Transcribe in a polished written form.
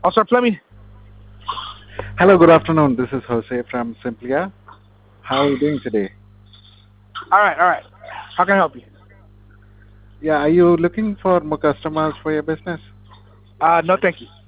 Oh, sir, let me. Hello, good afternoon. This is Jose from Simplia. How are you doing today? All right, all right. How can I help you? Yeah, are you looking for more customers for your business? No, thank you.